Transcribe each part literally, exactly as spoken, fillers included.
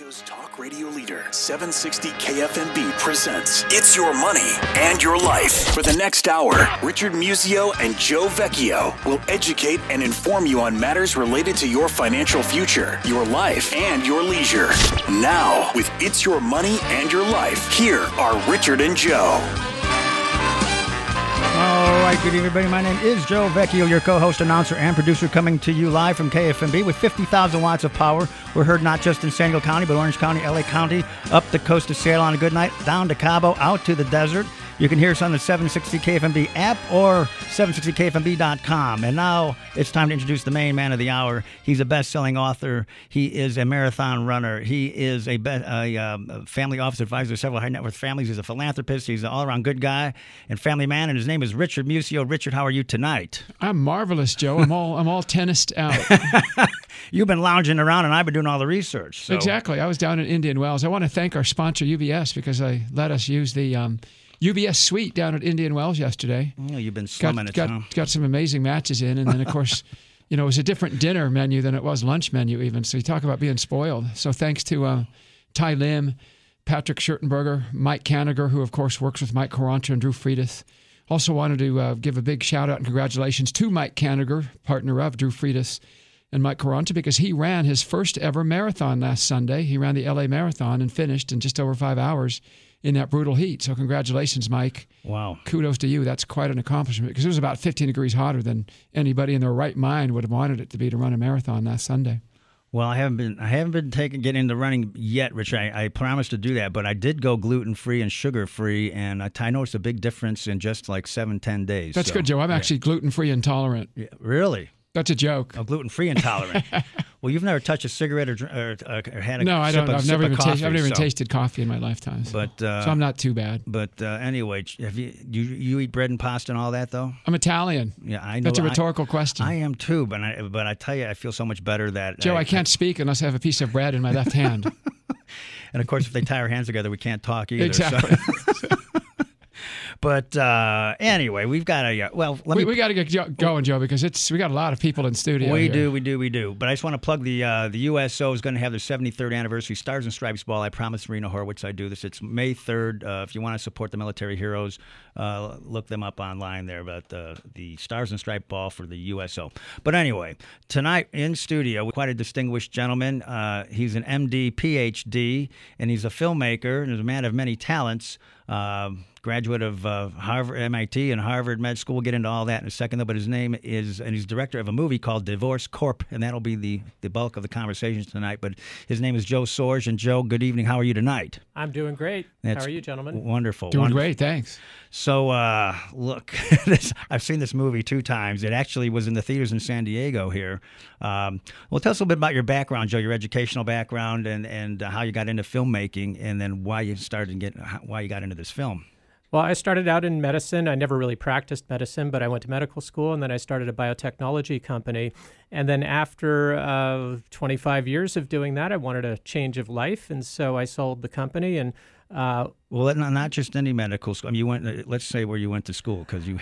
Chicago's talk radio leader, seven sixty K F M B presents It's Your Money and Your Life. For the next hour, Richard Musio and Joe Vecchio will educate and inform you on matters related to your financial future, your life, and your leisure. Now, with It's Your Money and Your Life, here are Richard and Joe. All right, good evening, everybody. My name is Joe Vecchio, your co-host, announcer, and producer, coming to you live from K F M B with fifty thousand watts of power. We're heard not just in San Diego County, but Orange County, L A County, up the coast of Seattle on a good night, down to Cabo, out to the desert. You can hear us on the seven sixty K F M B app or seven sixty K F M B dot com. And now it's time to introduce the main man of the hour. He's a best-selling author. He is a marathon runner. He is a, be- a um, family office advisor to several high-net-worth families. He's a philanthropist. He's an all-around good guy and family man. And his name is Richard Musio. Richard, how are you tonight? I'm marvelous, Joe. I'm all I'm all tennised out. You've been lounging around, and I've been doing all the research. So. Exactly. I was down in Indian Wells. I want to thank our sponsor, U B S, because they let us use the um, U B S suite down at Indian Wells yesterday. Oh, you've been slumming got, it, got, huh? got some amazing matches in, and then, of course, you know, it was a different dinner menu than it was lunch menu even. So you talk about being spoiled. So thanks to uh, Ty Lim, Patrick Schurtenberger, Mike Kaniger, who, of course, works with Mike Quaranta and Drew Freitas. Also wanted to uh, give a big shout-out and congratulations to Mike Kaniger, partner of Drew Freitas and Mike Quaranta, because he ran his first ever marathon last Sunday. He ran the L A Marathon and finished in just over five hours in that brutal heat. So congratulations, Mike. Wow. Kudos to you. That's quite an accomplishment, because it was about fifteen degrees hotter than anybody in their right mind would have wanted it to be to run a marathon last Sunday. Well, I haven't been I haven't been taking getting into running yet, Rich. I, I promised to do that, but I did go gluten-free and sugar-free, and I, I noticed a big difference in just like seven, ten days. That's so, good, Joe. I'm yeah. actually gluten-free intolerant. Yeah, really? That's a joke. Oh, gluten-free intolerant. Well, you've never touched a cigarette or, or, or had a no, I sip don't. of, I've never even coffee, tasted. I've never even so. tasted coffee in my lifetime. So, but uh, so I'm not too bad. But uh, anyway, have you, you you eat bread and pasta and all that though? I'm Italian. Yeah, I know. That's a rhetorical I, question. I am too, but I but I tell you, I feel so much better that Joe, I, I can't I, speak unless I have a piece of bread in my left hand. And of course, if they tie our hands together, we can't talk either. Exactly. So. But uh, anyway, we've got a uh, well. Let we me, we got to get going, Joe, because it's we got a lot of people in studio. We here. do, we do, we do. But I just want to plug the uh, the U S O is going to have their seventy-third anniversary Stars and Stripes Ball. I promised Marina Horowitz I do this. It's May third. Uh, if you want to support the military heroes, uh, look them up online there. But uh, the Stars and Stripes Ball for the U S O. But anyway, tonight in studio, quite a distinguished gentleman. Uh, he's an M D, P H D, and he's a filmmaker and is a man of many talents. Uh, graduate of uh, Harvard, M I T, and Harvard Med School. We'll get into all that in a second, though. But his name is, and he's director of a movie called Divorce Corp, and that'll be the, the bulk of the conversations tonight. But his name is Joe Sorge. And Joe, good evening. How are you tonight? I'm doing great. That's How are you, gentlemen? Wonderful. Doing wonderful. great, thanks. So, uh, look, this, I've seen this movie two times. It actually was in the theaters in San Diego here. Um, well, tell us a little bit about your background, Joe, your educational background, and, and uh, how you got into filmmaking, and then why you started getting, why you got into this film. Well, I started out in medicine. I never really practiced medicine, but I went to medical school, and then I started a biotechnology company. And then after uh, twenty-five years of doing that, I wanted a change of life, and so I sold the company. And uh, well, not just any medical school. I mean, you went. Let's say where you went to school, because you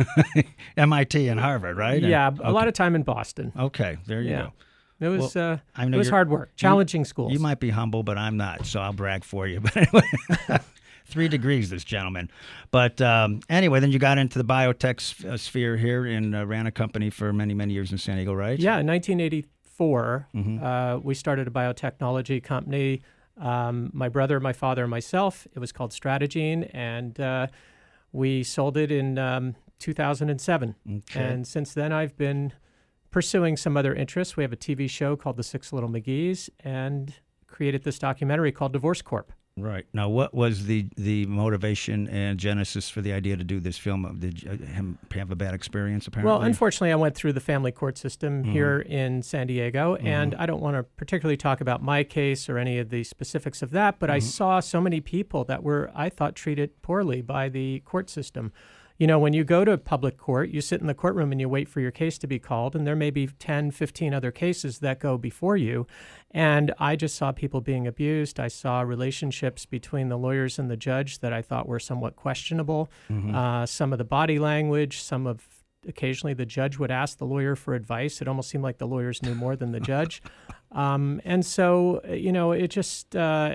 M I T and Harvard, right? Yeah, and, a okay. lot of time in Boston. Okay, there you yeah. go. It was well, uh, I know it was hard work, challenging you, schools. You might be humble, but I'm not, so I'll brag for you. But anyway. Three degrees, this gentleman. But um, anyway, then you got into the biotech uh, sphere here and uh, ran a company for many, many years in San Diego, right? Yeah, in nineteen eighty-four, mm-hmm. uh, we started a biotechnology company. Um, my brother, my father, and myself. It was called Stratagene, and uh, we sold it in um, two thousand seven. Okay. And since then, I've been pursuing some other interests. We have a T V show called The Six Little McGees, and created this documentary called Divorce Corp. Right. Now, what was the, the motivation and genesis for the idea to do this film? Did you him have a bad experience, apparently? Well, unfortunately, I went through the family court system mm-hmm. here in San Diego, mm-hmm. and I don't want to particularly talk about my case or any of the specifics of that, but mm-hmm. I saw so many people that were, I thought, treated poorly by the court system. You know, when you go to public court, you sit in the courtroom and you wait for your case to be called, and there may be ten, fifteen other cases that go before you. And I just saw people being abused. I saw relationships between the lawyers and the judge that I thought were somewhat questionable. Mm-hmm. Uh, some of the body language, some of occasionally the judge would ask the lawyer for advice. It almost seemed like the lawyers knew more than the judge. Um, and so, you know, it just uh,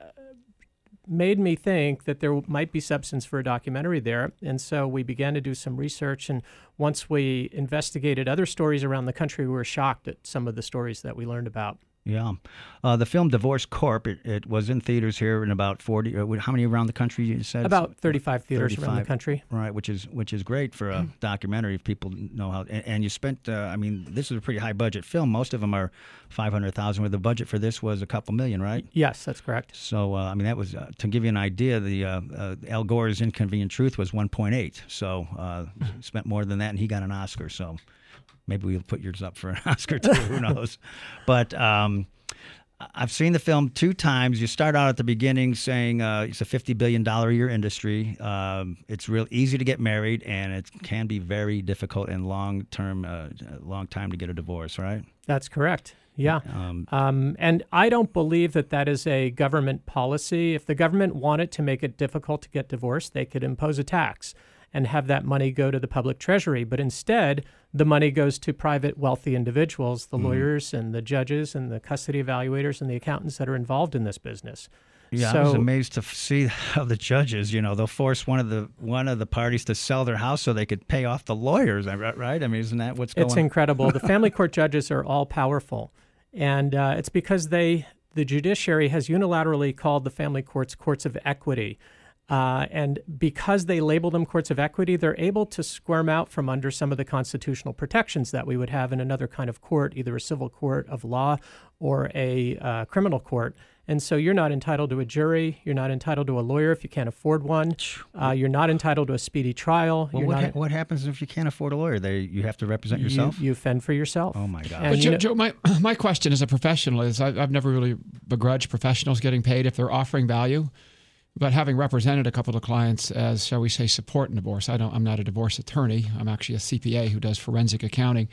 made me think that there might be substance for a documentary there. And so we began to do some research. And once we investigated other stories around the country, we were shocked at some of the stories that we learned about. Yeah. Uh, the film Divorce Corp, it, it was in theaters here in about forty, uh, how many around the country you said? About thirty-five theaters thirty-five around the country. Right, which is which is great for a documentary if people know how. And, and you spent, uh, I mean, this is a pretty high budget film. Most of them are five hundred thousand dollars, where the budget for this was a couple million, right? Yes, that's correct. So, uh, I mean, that was, uh, to give you an idea, the uh, uh, Al Gore's Inconvenient Truth was one point eight. So, uh, spent more than that, and he got an Oscar. So, maybe we'll put yours up for an Oscar too. Who knows? But um, I've seen the film two times. You start out at the beginning saying uh, it's a fifty billion dollars a year industry. Um, it's real easy to get married, and it can be very difficult and long term, uh, long time to get a divorce. Right? That's correct. Yeah. Um, Um, and I don't believe that that is a government policy. If the government wanted to make it difficult to get divorced, they could impose a tax and have that money go to the public treasury. But instead, the money goes to private wealthy individuals, the mm. lawyers and the judges and the custody evaluators and the accountants that are involved in this business. Yeah, so, I was amazed to see how the judges, you know, they'll force one of the one of the parties to sell their house so they could pay off the lawyers, right? I mean, isn't that what's going on? It's incredible. The family court judges are all powerful. And uh, it's because they, the judiciary has unilaterally called the family courts courts of equity. Uh, and because they label them courts of equity, they're able to squirm out from under some of the constitutional protections that we would have in another kind of court, either a civil court of law or a uh, criminal court. And so you're not entitled to a jury. You're not entitled to a lawyer if you can't afford one. Uh, you're not entitled to a speedy trial. Well, you're what, not, ha- what happens if you can't afford a lawyer? They you have to represent you, yourself? You fend for yourself. Oh, my God. And but you Joe, know, Joe, my, my question as a professional is I, I've never really begrudged professionals getting paid if they're offering value. But having represented a couple of clients as, shall we say, support in divorce, I don't, I'm not a divorce attorney. I'm actually a C P A who does forensic accounting.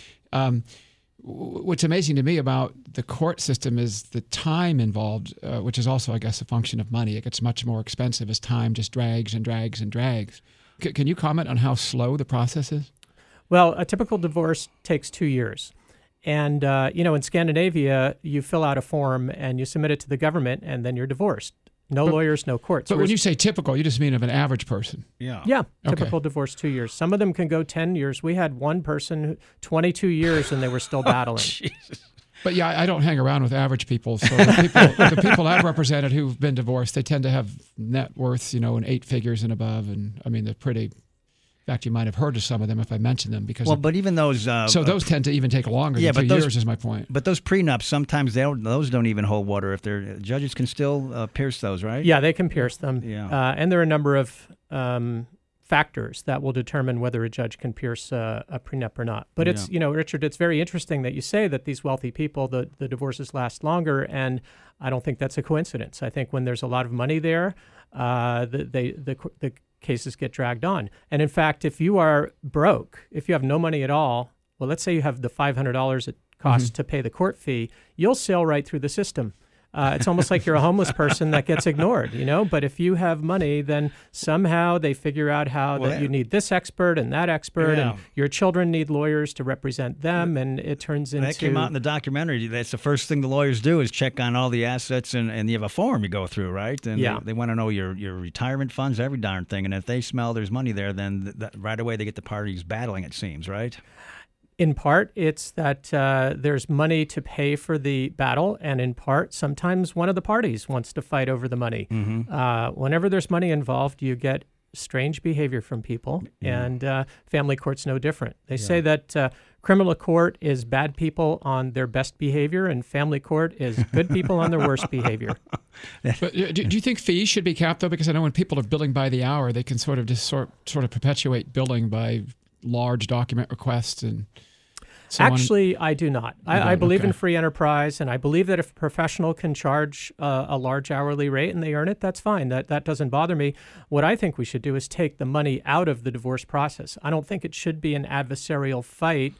Um, what's amazing to me about the court system is the time involved, uh, which is also, I guess, a function of money. It gets much more expensive as time just drags and drags and drags. C- can you comment on how slow the process is? Well, a typical divorce takes two years. And, uh, you know, in Scandinavia, you fill out a form and you submit it to the government, and then you're divorced. No but, lawyers, no courts. But when you say typical, you just mean of an average person. Yeah. Yeah, typical okay. divorce, two years. Some of them can go ten years. We had one person, who, twenty-two years, and they were still battling. Jesus. But yeah, I don't hang around with average people. So the people, the people I've represented who've been divorced, they tend to have net worths, you know, in eight figures and above. And I mean, they're pretty... In fact, you might have heard of some of them if I mentioned them. Because well, of, but even those... Uh, so those tend to even take longer yeah, than two but those, years is my point. But those prenups, sometimes they don't, those don't even hold water. If they're judges can still uh, pierce those, right? Yeah, they can pierce them. Yeah. Uh, and there are a number of um, factors that will determine whether a judge can pierce uh, a prenup or not. But it's, yeah. you know, Richard, it's very interesting that you say that these wealthy people, the, the divorces last longer, and I don't think that's a coincidence. I think when there's a lot of money there, uh, the, they, the, the cases get dragged on. And in fact, if you are broke, if you have no money at all, well, let's say you have the five hundred dollars it costs mm-hmm. to pay the court fee, you'll sail right through the system. Uh, it's almost like you're a homeless person that gets ignored, you know? But if you have money, then somehow they figure out how well, that you need this expert and that expert, yeah. and your children need lawyers to represent them, and it turns into... That came out in the documentary. That's the first thing the lawyers do is check on all the assets, and, and you have a form you go through, right? And yeah. they, they want to know your, your retirement funds, every darn thing. And if they smell there's money there, then th- th- right away they get the parties battling, it seems, right? In part, it's that uh, there's money to pay for the battle, and in part, sometimes one of the parties wants to fight over the money. Mm-hmm. Uh, whenever there's money involved, you get strange behavior from people, yeah. and uh, family court's no different. They yeah. say that uh, criminal court is bad people on their best behavior, and family court is good people on their worst behavior. But do, do you think fees should be capped, though? Because I know when people are billing by the hour, they can sort of just sort, sort of perpetuate billing by large document requests and so Actually, on. I do not. I, I believe okay. in free enterprise, and I believe that if a professional can charge uh, a large hourly rate and they earn it, that's fine. That that doesn't bother me. What I think we should do is take the money out of the divorce process. I don't think it should be an adversarial fight.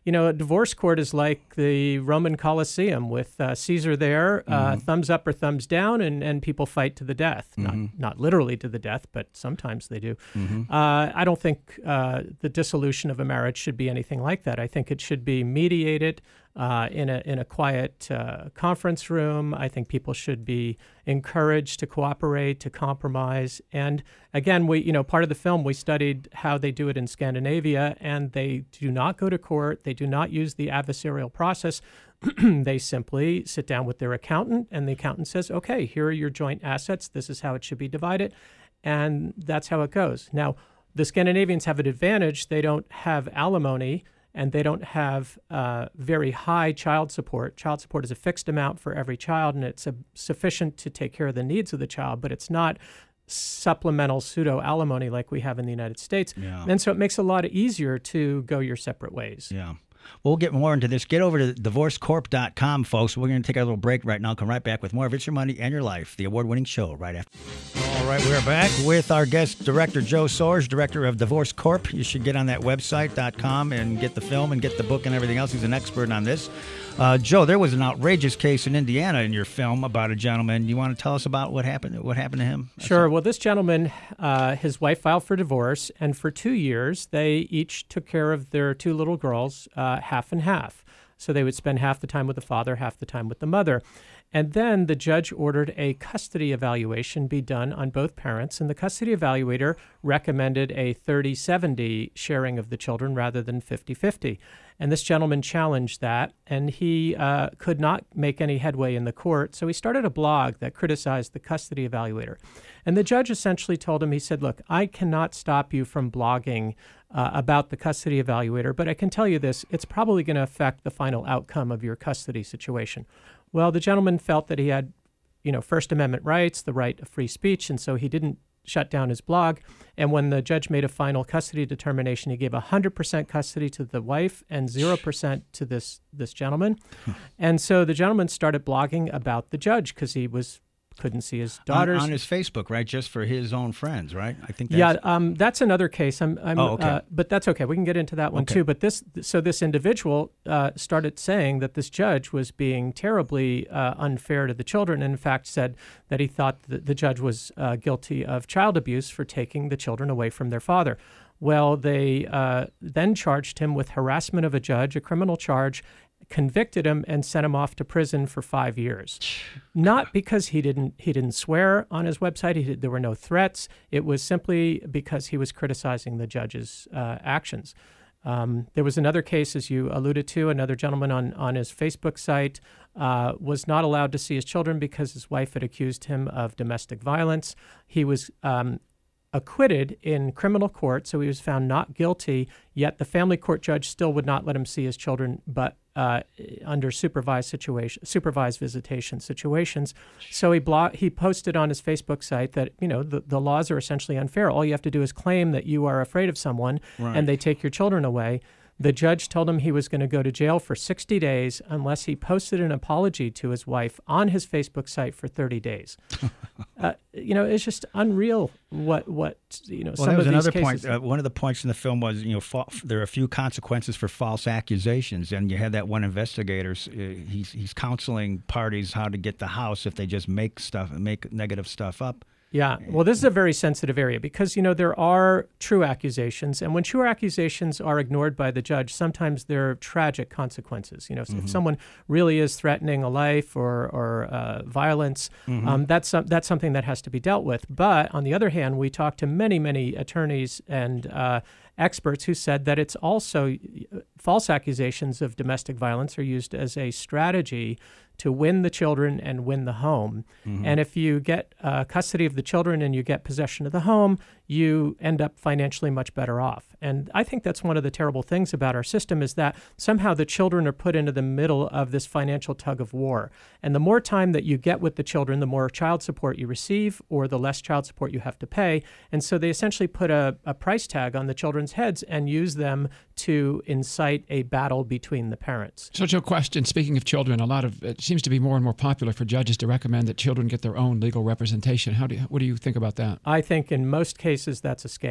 you know, a divorce court is like the Roman Colosseum with uh, Caesar there, uh, mm-hmm. thumbs up or thumbs down, and, and people fight to the death. Mm-hmm. Not not literally to the death, but sometimes they do. Mm-hmm. Uh, I don't think uh, the dissolution of a marriage should be anything like that. I think it should be mediated uh, in a in a quiet uh, conference room. I think people should be encouraged to cooperate, to compromise. And again, we you know part of the film we studied how they do it in Scandinavia, and they do not go to court. They do not use the adversarial process. They simply sit down with their accountant, and the accountant says, okay, here are your joint assets. This is how it should be divided. And that's how it goes. Now, the Scandinavians have an advantage. They don't have alimony, and they don't have uh, very high child support. Child support is a fixed amount for every child, and it's a, sufficient to take care of the needs of the child, but it's not supplemental pseudo-alimony like we have in the United States. Yeah. And so it makes it a lot easier to go your separate ways. Yeah. We'll get more into this. Get over to divorce corp dot com, folks. We're going to take a little break right now. Come right back with more of It's Your Money and Your Life, the award-winning show right after. All right, we're back with our guest director, Joe Soares, director of Divorce Corp. You should get on that website dot com and get the film and get the book and everything else. He's an expert on this. Uh, Joe, there was an outrageous case in Indiana in your film about a gentleman. You want to tell us about what happened? What happened to him? Sure. Well, this gentleman, uh, his wife filed for divorce, and for two years they each took care of their two little girls, uh, half and half. So they would spend half the time with the father, half the time with the mother. And then the judge ordered a custody evaluation be done on both parents, and the custody evaluator recommended a thirty seventy sharing of the children rather than fifty fifty. And this gentleman challenged that, and he uh, could not make any headway in the court, so he started a blog that criticized the custody evaluator. And the judge essentially told him, he said, look, I cannot stop you from blogging uh, about the custody evaluator, but I can tell you this, it's probably going to affect the final outcome of your custody situation. Well, the gentleman felt that he had, you know, First Amendment rights, the right of free speech, and so he didn't shut down his blog. And when the judge made a final custody determination, he gave one hundred percent custody to the wife and zero percent to this this gentleman. And so the gentleman started blogging about the judge because he was couldn't see his daughters. On, on his Facebook, right? Just for his own friends, right? I think that's... Yeah, um, that's another case. I'm, I'm, oh, okay. Uh, but that's okay. We can get into that one okay. too. But this, so this individual uh, started saying that this judge was being terribly uh, unfair to the children, and in fact said that he thought that the judge was uh, guilty of child abuse for taking the children away from their father. Well, they uh, then charged him with harassment of a judge, a criminal charge, convicted him and sent him off to prison for five years. Not because he didn't he didn't swear on his website. He did, there were no threats. It was simply because he was criticizing the judge's uh, actions. Um, there was another case, as you alluded to, another gentleman on, on his Facebook site uh, was not allowed to see his children because his wife had accused him of domestic violence. He was um, acquitted in criminal court, so he was found not guilty, yet the family court judge still would not let him see his children, but uh, under supervised situation, supervised visitation situations. So he blo- he posted on his Facebook site that, you know, the, the laws are essentially unfair. All you have to do is claim that you are afraid of someone, right, and they take your children away. The judge told him he was going to go to jail for sixty days unless he posted an apology to his wife on his Facebook site for thirty days. uh, you know, it's just unreal what, what you know, well, some that was of these another cases. point. Uh, one of the points in the film was, you know, fa- there are a few consequences for false accusations. And you had that one investigator, uh, he's, he's counseling parties how to get the house if they just make stuff, make negative stuff up. Yeah, well, this is a very sensitive area because, you know, there are true accusations. And when true accusations are ignored by the judge, sometimes there are tragic consequences. You know, mm-hmm. if someone really is threatening a life or, or uh, violence, mm-hmm. um, that's, uh, that's something that has to be dealt with. But on the other hand, we talked to many, many attorneys and uh, experts who said that it's also false accusations of domestic violence are used as a strategy to win the children and win the home. Mm-hmm. And if you get uh, custody of the children and you get possession of the home, you end up financially much better off. And I think that's one of the terrible things about our system is that somehow the children are put into the middle of this financial tug of war. And the more time that you get with the children, the more child support you receive or the less child support you have to pay. And so they essentially put a, a price tag on the children's heads and use them to incite a battle between the parents. So, Joe, question, speaking of children, a lot of it seems to be more and more popular for judges to recommend that children get their own legal representation. How do you, what do you think about that? I think in most cases that's a scam.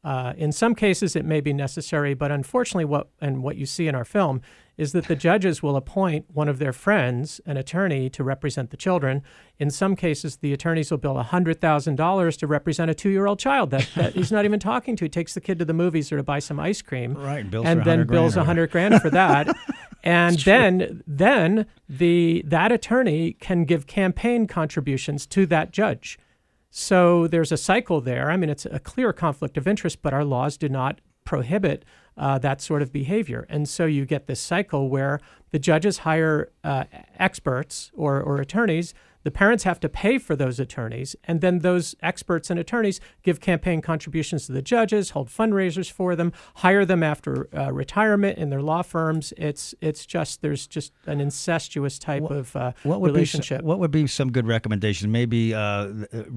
Uh, in some cases, it may be necessary, but unfortunately, what and what you see in our film is that the judges will appoint one of their friends, an attorney, to represent the children. In some cases, the attorneys will bill one hundred thousand dollars to represent a two-year-old child that, that he's not even talking to. He takes the kid to the movies or to buy some ice cream, right, bills and for then bills one hundred grand for that. And then then the that attorney can give campaign contributions to that judge. So there's a cycle there. I mean, it's a clear conflict of interest, but our laws do not prohibit uh, that sort of behavior. And so you get this cycle where the judges hire uh, experts or, or attorneys. The parents have to pay for those attorneys, and then those experts and attorneys give campaign contributions to the judges, hold fundraisers for them, hire them after uh, retirement in their law firms. It's it's just there's just an incestuous type what, of uh, what would relationship. Be some, what would be some good recommendations? Maybe uh,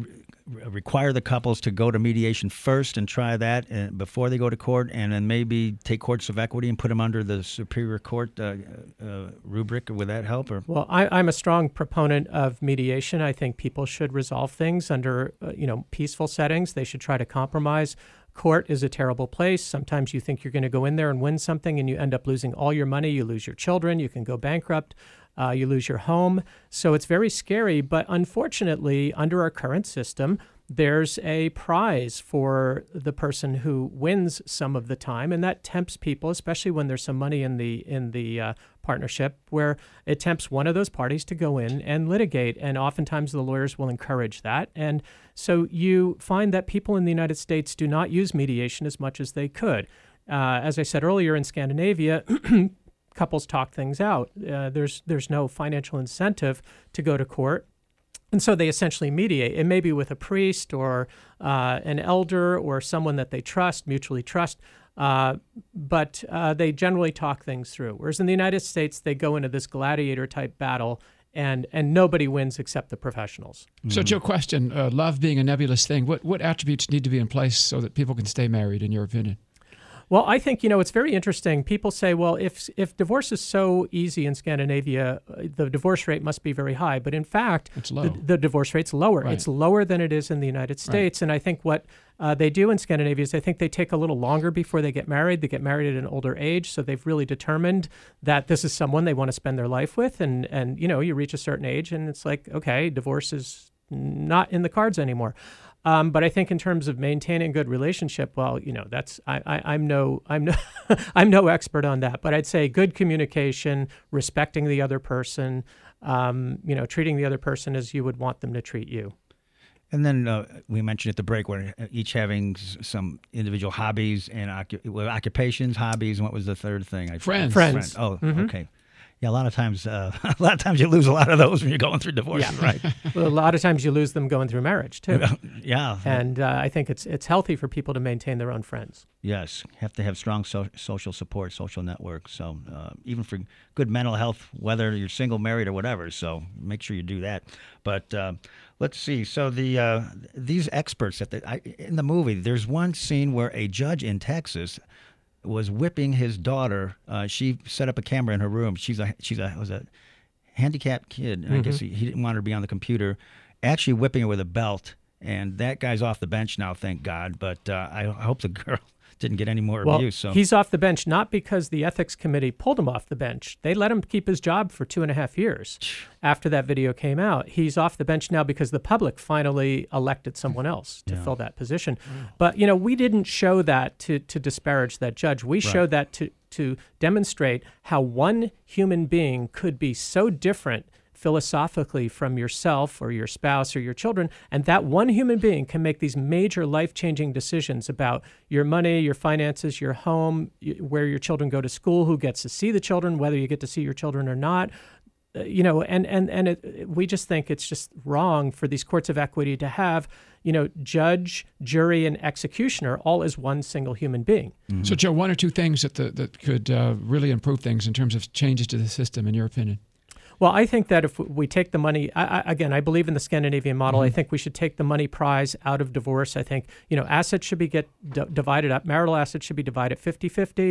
require the couples to go to mediation first and try that before they go to court, and then maybe take courts of equity and put them under the Superior Court uh, uh, rubric. Would that help? Or well, I, I'm a strong proponent of mediation. Mediation. I think people should resolve things under, uh, you know, peaceful settings. They should try to compromise. Court is a terrible place. Sometimes you think you're going to go in there and win something, and you end up losing all your money. You lose your children. You can go bankrupt. Uh, you lose your home. So it's very scary. But unfortunately, under our current system, there's a prize for the person who wins some of the time, and that tempts people, especially when there's some money in the in the uh, partnership, where it tempts one of those parties to go in and litigate, and oftentimes the lawyers will encourage that. And so you find that people in the United States do not use mediation as much as they could. Uh, as I said earlier, in Scandinavia, couples talk things out. Uh, there's there's no financial incentive to go to court. And so they essentially mediate. It may be with a priest or uh, an elder or someone that they trust, mutually trust, uh, but uh, they generally talk things through. Whereas in the United States, they go into this gladiator-type battle, and and nobody wins except the professionals. So, Joe, question, uh, love being a nebulous thing, what, what attributes need to be in place so that people can stay married, in your opinion? Well, I think, you know, it's very interesting. People say, well, if if divorce is so easy in Scandinavia, the divorce rate must be very high. But in fact, it's low. The, the divorce rate's lower. Right. It's lower than it is in the United States. Right. And I think what uh, they do in Scandinavia is I think they take a little longer before they get married. They get married at an older age. So they've really determined that this is someone they want to spend their life with. And, and you know, you reach a certain age and it's like, okay, divorce is not in the cards anymore. Um, but I think in terms of maintaining a good relationship, well, you know, that's I, I, I'm no I'm no I'm no expert on that. But I'd say good communication, respecting the other person, um, you know, treating the other person as you would want them to treat you. And then uh, we mentioned at the break we're each having some individual hobbies and occup- occupations, hobbies, and what was the third thing? I, Friends. Friends. Oh, mm-hmm. okay. Yeah, a lot of times, uh, a lot of times you lose a lot of those when you're going through divorce, yeah. right? Well, a lot of times you lose them going through marriage too. Yeah, and uh, I think it's it's healthy for people to maintain their own friends. Yes, have to have strong so- social support, social networks. So uh, even for good mental health, whether you're single, married, or whatever. So make sure you do that. But uh, let's see. So the uh, these experts at the I, in the movie, there's one scene where a judge in Texas was whipping his daughter. Uh, she set up a camera in her room. She's a she's a was a handicapped kid, and mm-hmm. I guess he, he didn't want her to be on the computer. Actually, whipping her with a belt, and that guy's off the bench now, thank God. But uh, I hope the girl didn't get any more well, abuse. So he's off the bench not because the ethics committee pulled him off the bench. They let him keep his job for two and a half years after that video came out. He's off the bench now because the public finally elected someone else to yeah. fill that position. Wow. But, you know, we didn't show that to, to disparage that judge. We right. showed that to, to demonstrate how one human being could be so different philosophically from yourself or your spouse or your children, and that one human being can make these major life-changing decisions about your money, your finances, your home, where your children go to school, who gets to see the children, whether you get to see your children or not. Uh, you know, and and and it, we just think it's just wrong for these courts of equity to have, you know, judge, jury, and executioner all as one single human being. Mm-hmm. So, Joe, one or two things that the, that could uh, really improve things in terms of changes to the system, in your opinion? Well, I think that if we take the money, I, I, again, I believe in the Scandinavian model. Mm-hmm. I think we should take the money prize out of divorce. I think, you know, assets should be get d- divided up. Marital assets should be divided fifty-fifty.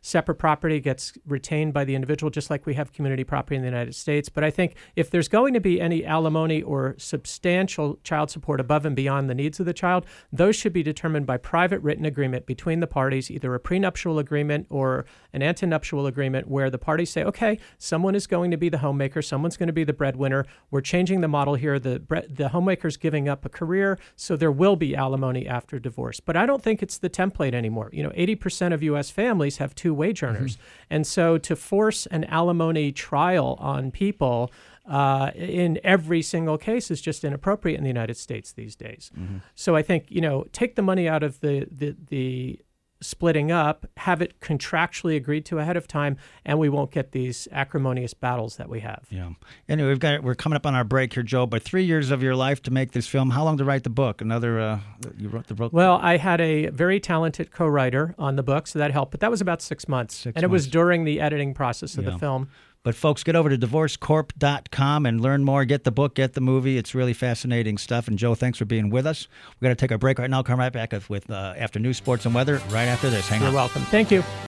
separate property gets retained by the individual, just like we have community property in the United States. But I think if there's going to be any alimony or substantial child support above and beyond the needs of the child, those should be determined by private written agreement between the parties, either a prenuptial agreement or an antenuptial agreement, where the parties say, okay, someone is going to be the homemaker, someone's going to be the breadwinner. We're changing the model here. The bre- the homemaker's giving up a career, so there will be alimony after divorce. But I don't think it's the template anymore. You know, eighty percent of U S families have two wage earners. Mm-hmm. And so to force an alimony trial on people uh, in every single case is just inappropriate in the United States these days. Mm-hmm. So I think, you know, take the money out of the the, the splitting up, have it contractually agreed to ahead of time, and we won't get these acrimonious battles that we have. Yeah. Anyway, we've got we're coming up on our break here, Joe. But three years of your life to make this film. How long to write the book? Another uh, you wrote the book. Well, I had a very talented co-writer on the book, so that helped. But that was about six months, six and it months. was during the editing process of yeah. the film. But folks, get over to divorce corp dot com and learn more. Get the book, get the movie. It's really fascinating stuff. And Joe, thanks for being with us. We're going to take our break right now. Come right back with uh, after news, sports, and weather right after this. Hang on. You're welcome. Thank you.